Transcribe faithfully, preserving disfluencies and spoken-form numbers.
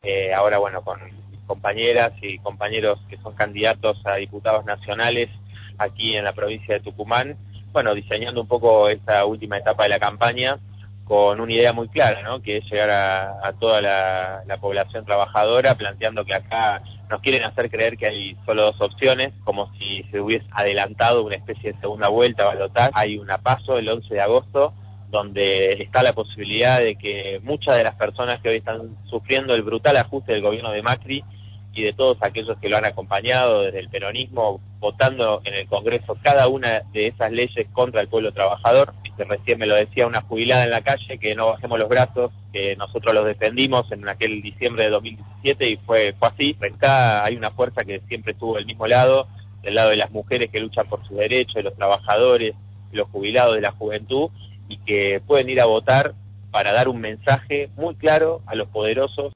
eh, ahora bueno, con compañeras y compañeros que son candidatos a diputados nacionales aquí en la provincia de Tucumán, bueno, diseñando un poco esta última etapa de la campaña con una idea muy clara, ¿no? Que es llegar a, a toda la, la población trabajadora, planteando que acá nos quieren hacer creer que hay solo dos opciones, como si se hubiese adelantado una especie de segunda vuelta, balotaje. Hay una PASO el once de agosto, donde está la posibilidad de que muchas de las personas que hoy están sufriendo el brutal ajuste del gobierno de Macri y de todos aquellos que lo han acompañado desde el peronismo, votando en el Congreso cada una de esas leyes contra el pueblo trabajador, que recién me lo decía una jubilada en la calle, que no bajemos los brazos, que nosotros los defendimos en aquel diciembre de dos mil diecisiete y fue, fue así. Acá hay una fuerza que siempre estuvo del mismo lado, del lado de las mujeres que luchan por sus derechos, de los trabajadores, de los jubilados, de la juventud, y que pueden ir a votar para dar un mensaje muy claro a los poderosos